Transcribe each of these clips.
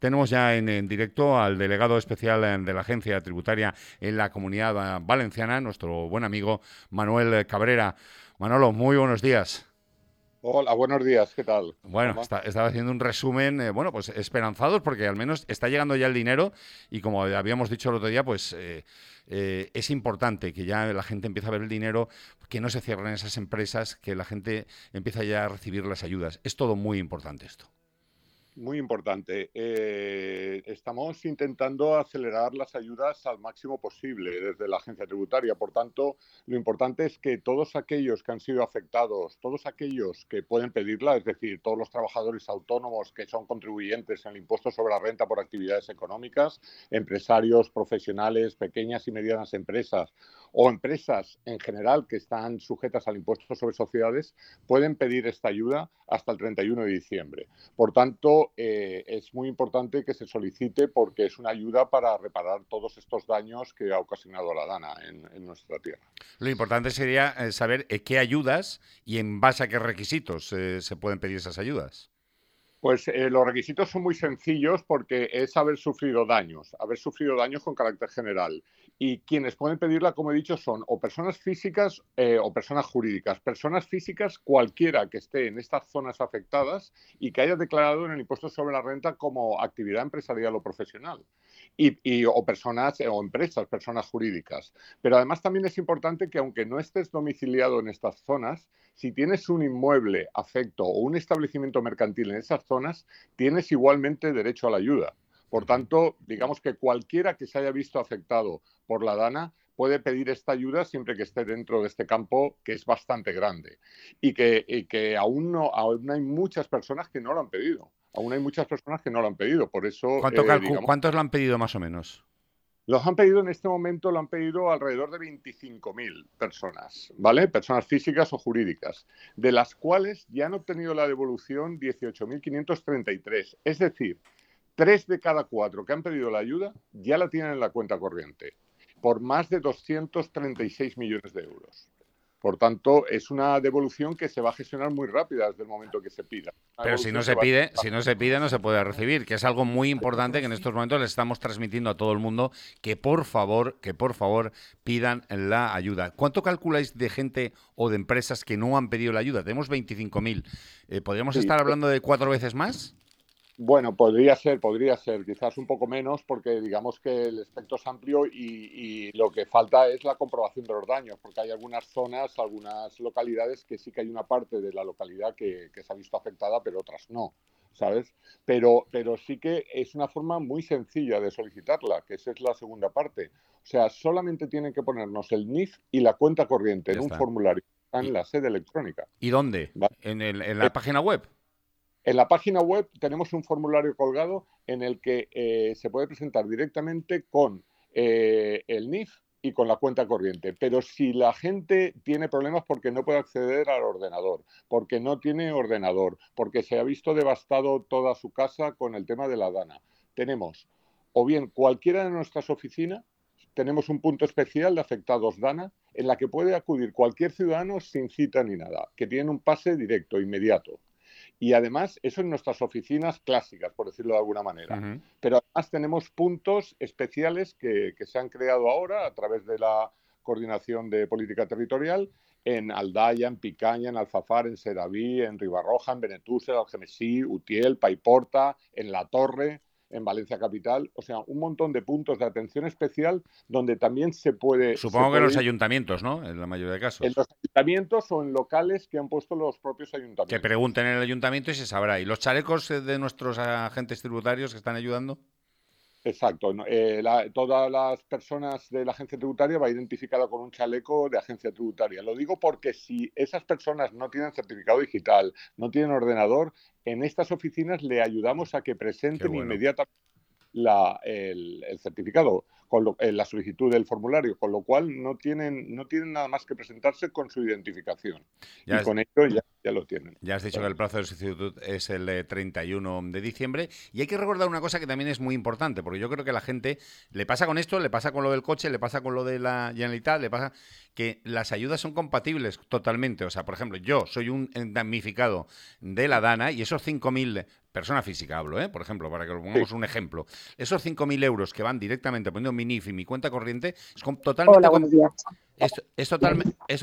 Tenemos ya en directo al delegado especial de la Agencia Tributaria en la Comunidad Valenciana, nuestro buen amigo Manuel Cabrera. Manolo, muy buenos días. Hola, buenos días, ¿qué tal, Bueno, Juanma? estaba haciendo un resumen, pues esperanzados porque al menos está llegando ya el dinero y como habíamos dicho el otro día, es importante que ya la gente empiece a ver el dinero, que no se cierren esas empresas, que la gente empiece ya a recibir las ayudas. Es todo muy importante esto. Muy importante. Estamos intentando acelerar las ayudas al máximo posible desde la agencia tributaria. Por tanto, lo importante es que todos aquellos que han sido afectados, todos aquellos que pueden pedirla, es decir, todos los trabajadores autónomos que son contribuyentes en el impuesto sobre la renta por actividades económicas, empresarios, profesionales, pequeñas y medianas empresas o empresas en general que están sujetas al impuesto sobre sociedades, pueden pedir esta ayuda hasta el 31 de diciembre. Por tanto, es muy importante que se solicite porque es una ayuda para reparar todos estos daños que ha ocasionado la DANA en nuestra tierra. Lo importante sería saber qué ayudas y en base a qué requisitos se pueden pedir esas ayudas. Pues los requisitos son muy sencillos porque es haber sufrido daños con carácter general. Y quienes pueden pedirla, como he dicho, son o personas físicas o personas jurídicas. Personas físicas, cualquiera que esté en estas zonas afectadas y que haya declarado en el impuesto sobre la renta como actividad empresarial o profesional. O personas o empresas, personas jurídicas. Pero además también es importante que aunque no estés domiciliado en estas zonas, si tienes un inmueble afecto o un establecimiento mercantil en esas zonas, tienes igualmente derecho a la ayuda. Por tanto, digamos que cualquiera que se haya visto afectado por la DANA puede pedir esta ayuda siempre que esté dentro de este campo, que es bastante grande. Y que aún hay muchas personas que no lo han pedido. Aún hay muchas personas que no lo han pedido. Por eso, digamos, ¿Cuántos lo han pedido más o menos? los han pedido en este momento, lo han pedido alrededor de 25.000 personas, ¿vale? Personas físicas o jurídicas, de las cuales ya han obtenido la devolución 18.533. Es decir, 3 de cada 4 que han pedido la ayuda ya la tienen en la cuenta corriente, por más de 236 millones de euros. Por tanto, es una devolución que se va a gestionar muy rápida desde el momento que se pida. Una Pero si no devolución que se va pide, a... no se puede recibir, que es algo muy importante que en estos momentos le estamos transmitiendo a todo el mundo que por favor pidan la ayuda. ¿Cuánto calculáis de gente o de empresas que no han pedido la ayuda? Tenemos 25.000. ¿Podríamos Sí, estar hablando de 4 veces más? bueno, podría ser, quizás un poco menos, porque digamos que el espectro es amplio y lo que falta es la comprobación de los daños, porque hay algunas zonas, algunas localidades que sí que hay una parte de la localidad que se ha visto afectada, pero otras no, ¿sabes? Pero sí que es una forma muy sencilla de solicitarla, que esa es la segunda parte. O sea, solamente tienen que ponernos el NIF y la cuenta corriente Ya en un está. formulario en ¿Y, la sede electrónica. y dónde? ¿Vale? ¿En la página web? En la página web tenemos un formulario colgado en el que se puede presentar directamente con el NIF y con la cuenta corriente. Pero si la gente tiene problemas porque no puede acceder al ordenador, porque no tiene ordenador, porque se ha visto devastado toda su casa con el tema de la DANA, tenemos o bien cualquiera de nuestras oficinas, tenemos un punto especial de afectados DANA en la que puede acudir cualquier ciudadano sin cita ni nada, que tiene un pase directo, inmediato. Y además, eso en nuestras oficinas clásicas, por decirlo de alguna Uh manera. -huh. Pero además tenemos puntos especiales que se han creado ahora a través de la Coordinación de Política Territorial en Aldaya, en Picaña, en Alfafar, en Sedaví, en Ribarroja, en Benetússer, Algemesí, Utiel, Paiporta, en La Torre, en Valencia Capital. O sea, un montón de puntos de atención especial donde también se Supongo que en los puede ir ayuntamientos, ¿no? En la mayoría de en casos. los ayuntamientos o en locales que han puesto los propios Que ayuntamientos. pregunten en el ayuntamiento y se sabrá. ¿Y los chalecos de nuestros agentes tributarios que están ayudando? Exacto. ¿No? Todas las personas de la agencia tributaria va identificada con un chaleco de agencia tributaria. Lo digo porque si esas personas no tienen certificado digital, no tienen ordenador, en estas oficinas le ayudamos a que Qué presenten bueno. inmediatamente el certificado, la solicitud del formulario, con lo cual no tienen nada más que presentarse con su identificación. Y Ya, con ello ya. ya lo tienen. Ya has dicho que el plazo de solicitud es el 31 de diciembre y hay que recordar una cosa que también es muy importante, porque yo creo que a la gente le pasa con esto, le pasa con lo del coche, le pasa con lo de la Generalitat, le pasa que las ayudas son compatibles totalmente. O sea, por ejemplo, yo soy un damnificado de la Dana y esos 5.000, persona física hablo, por ejemplo, para que lo pongamos un ejemplo, esos 5.000 euros que van directamente poniendo mi NIF y mi cuenta corriente totalmente... Hola, buenos días. Es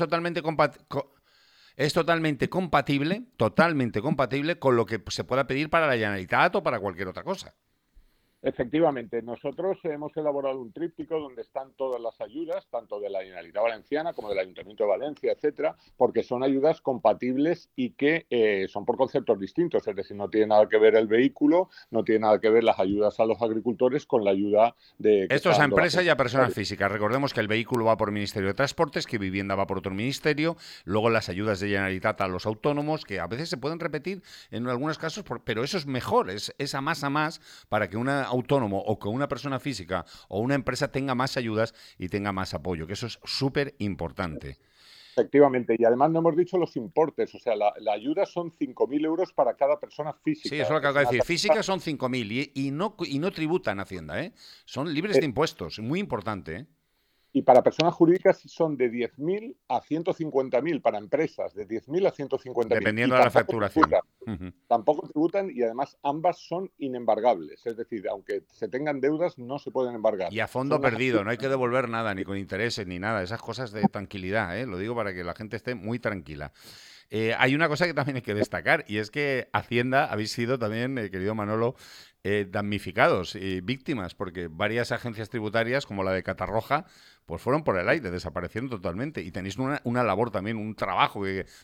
totalmente compatible con lo que se pueda pedir para la Generalitat o para cualquier otra cosa. Efectivamente, nosotros hemos elaborado un tríptico donde están todas las ayudas, tanto de la Generalitat Valenciana como del Ayuntamiento de Valencia, etcétera, porque son ayudas compatibles y que son por conceptos distintos, es decir, no tiene nada que ver el vehículo, no tiene nada que ver las ayudas a los agricultores con la ayuda de... Esto es a empresas y a personas físicas. Recordemos que el vehículo va por el Ministerio de Transportes, que vivienda va por otro ministerio, luego las ayudas de Generalitat a los autónomos, que a veces se pueden repetir en algunos casos, pero eso es mejor, es a más para que una autónomo o que una persona física o una empresa tenga más ayudas y tenga más apoyo, que eso es súper importante. Efectivamente, y además no hemos dicho los importes, o sea, la ayuda son 5.000 euros para cada persona física. Sí, eso es lo que acabo de decir. Física son 5.000 y no tributan Hacienda, son libres de impuestos, muy importante, Y para personas jurídicas son de 10.000 a 150.000 para empresas, de 10.000 a 150.000. Dependiendo de la facturación. Tampoco tributan y además ambas son inembargables. Es decir, aunque se tengan deudas, no se pueden embargar. Y a fondo perdido, no hay que devolver nada, ni con intereses, ni nada. Esas cosas de tranquilidad, lo digo para que la gente esté muy tranquila. Hay una cosa que también hay que destacar y es que Hacienda habéis sido también, querido Manolo, damnificados y víctimas, porque varias agencias tributarias, como la de Catarroja, pues fueron por el aire, desaparecieron totalmente. Y tenéis una labor también, un trabajo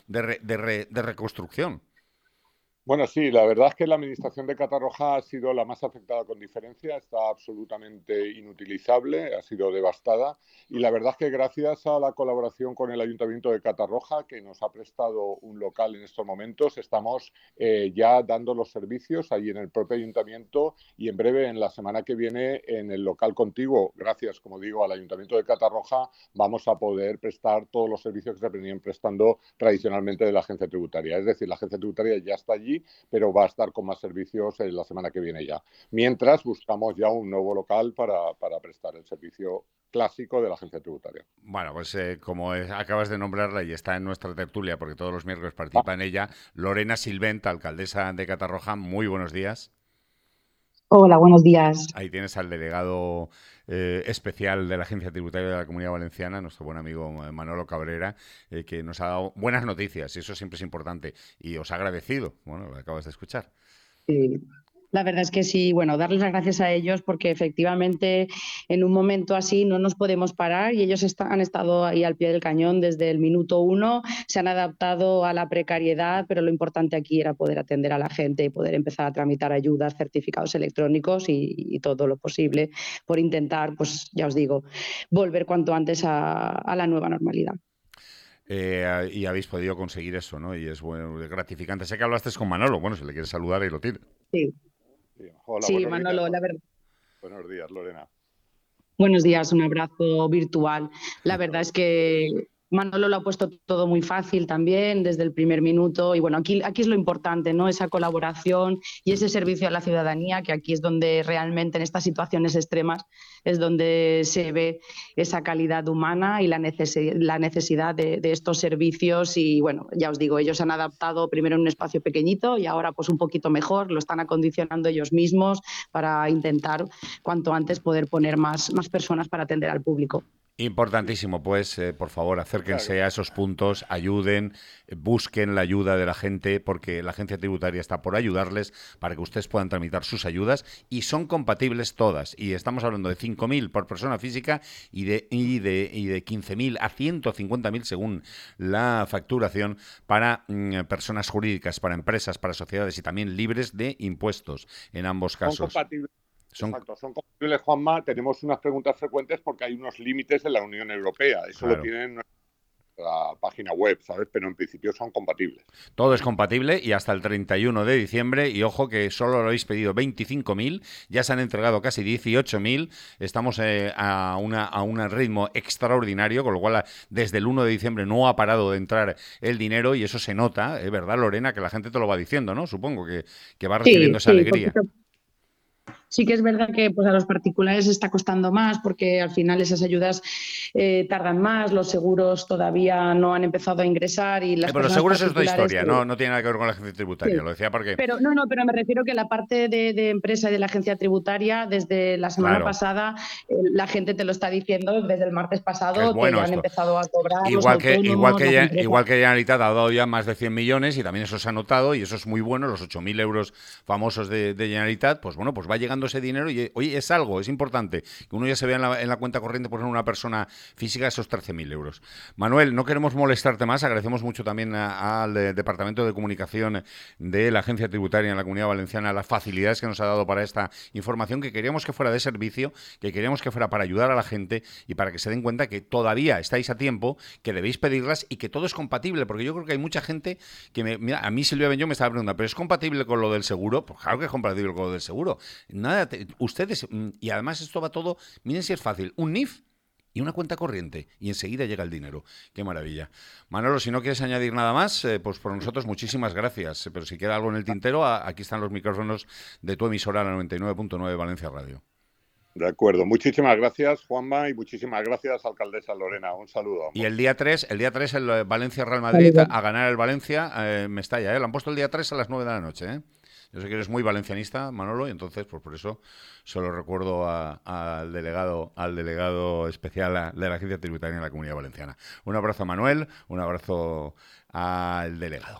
de reconstrucción. Bueno, sí, la verdad es que la administración de Catarroja ha sido la más afectada con diferencia, está absolutamente inutilizable, ha sido devastada y la verdad es que gracias a la colaboración con el Ayuntamiento de Catarroja, que nos ha prestado un local en estos momentos, estamos ya dando los servicios allí en el propio Ayuntamiento y en breve, en la semana que viene, en el local contiguo, gracias, como digo, al Ayuntamiento de Catarroja, vamos a poder prestar todos los servicios que se venían prestando tradicionalmente de la agencia tributaria. Es decir, la agencia tributaria ya está allí, pero va a estar con más servicios la semana que viene ya. Mientras buscamos ya un nuevo local para prestar el servicio clásico de la agencia tributaria. Bueno, pues como acabas de nombrarla y está en nuestra tertulia, porque todos los miércoles participa en ella, Lorena Silvent, alcaldesa de Catarroja, muy buenos días. Hola, buenos días. Ahí tienes al delegado especial de la Agencia Tributaria de la Comunidad Valenciana, nuestro buen amigo Manolo Cabrera, que nos ha dado buenas noticias, y eso siempre es importante. Y os ha agradecido, bueno, lo acabas de escuchar. Sí. La verdad es que sí, bueno, darles las gracias a ellos porque efectivamente en un momento así no nos podemos parar y ellos han estado ahí al pie del cañón desde el minuto 1, se han adaptado a la precariedad, pero lo importante aquí era poder atender a la gente y poder empezar a tramitar ayudas, certificados electrónicos y todo lo posible por intentar, pues ya os digo, volver cuanto antes a la nueva normalidad. Y habéis podido conseguir eso, ¿no? Y es bueno, es gratificante. Sé que hablaste con Manolo, bueno, si le quieres saludar ahí lo tiene. Sí. Hola, sí, Manolo, días. La verdad. Buenos días, Lorena. Buenos días, un abrazo virtual. La verdad es que Manolo lo ha puesto todo muy fácil también desde el primer minuto y bueno, aquí es lo importante, ¿no? Esa colaboración y ese servicio a la ciudadanía, que aquí es donde realmente en estas situaciones extremas es donde se ve esa calidad humana y la necesidad de estos servicios y bueno, ya os digo, ellos han adaptado primero en un espacio pequeñito y ahora pues un poquito mejor, lo están acondicionando ellos mismos para intentar cuanto antes poder poner más personas para atender al público. Importantísimo, pues, por favor, acérquense a esos puntos, ayuden, busquen la ayuda de la gente, porque la agencia tributaria está por ayudarles para que ustedes puedan tramitar sus ayudas y son compatibles todas. Y estamos hablando de 5.000 por persona física y de 15.000 a 150.000 según la facturación para personas jurídicas, para empresas, para sociedades y también libres de impuestos en ambos casos. Son compatibles. Exacto, son compatibles, Juanma. Tenemos unas preguntas frecuentes porque hay unos límites de la Unión Europea. Eso claro. Lo tienen la página web, ¿sabes? Pero en principio son compatibles. Todo es compatible y hasta el 31 de diciembre, y ojo que solo lo habéis pedido 25.000, ya se han entregado casi 18.000, estamos a un ritmo extraordinario, con lo cual desde el 1 de diciembre no ha parado de entrar el dinero y eso se nota, es verdad, Lorena, que la gente te lo va diciendo, ¿no? Supongo que va recibiendo esa alegría. Sí que es verdad que pues, a los particulares está costando más porque al final esas ayudas tardan más, los seguros todavía no han empezado a ingresar y las pero los seguros es otra historia, que... no tiene nada que ver con la agencia tributaria, lo decía porque... Pero pero me refiero que la parte de empresa y de la agencia tributaria, desde la semana pasada, la gente te lo está diciendo, desde el martes pasado bueno te han empezado a cobrar igual que Generalitat ha dado ya más de 100 millones y también eso se ha notado y eso es muy bueno, los 8.000 euros famosos de Generalitat, pues bueno, pues va llegando ese dinero y, oye, es algo, es importante que uno ya se vea en la cuenta corriente por una persona física esos 13.000 euros. Manuel, no queremos molestarte más, agradecemos mucho también al Departamento de Comunicación de la Agencia Tributaria en la Comunidad Valenciana las facilidades que nos ha dado para esta información, que queríamos que fuera de servicio, que queríamos que fuera para ayudar a la gente y para que se den cuenta que todavía estáis a tiempo, que debéis pedirlas y que todo es compatible, porque yo creo que hay mucha gente que mira, a mí Silvia Benjó me estaba preguntando, ¿pero es compatible con lo del seguro? Pues claro que es compatible con lo del seguro. Nada, ustedes, y además esto va todo, miren si es fácil, un NIF y una cuenta corriente, y enseguida llega el dinero. ¡Qué maravilla! Manolo, si no quieres añadir nada más, pues por nosotros muchísimas gracias. Pero si queda algo en el tintero, aquí están los micrófonos de tu emisora, la 99.9 Valencia Radio. De acuerdo. Muchísimas gracias, Juanma, y muchísimas gracias, alcaldesa Lorena. Un saludo. Y el día 3 el Valencia-Real Madrid a ganar el Valencia, Mestalla, ¿eh? Lo han puesto el día 3 a las 9 de la noche, ¿eh? Yo sé que eres muy valencianista, Manolo, y entonces, pues por eso se lo recuerdo al delegado especial de la Agencia Tributaria en la Comunidad Valenciana. Un abrazo a Manuel, un abrazo al delegado.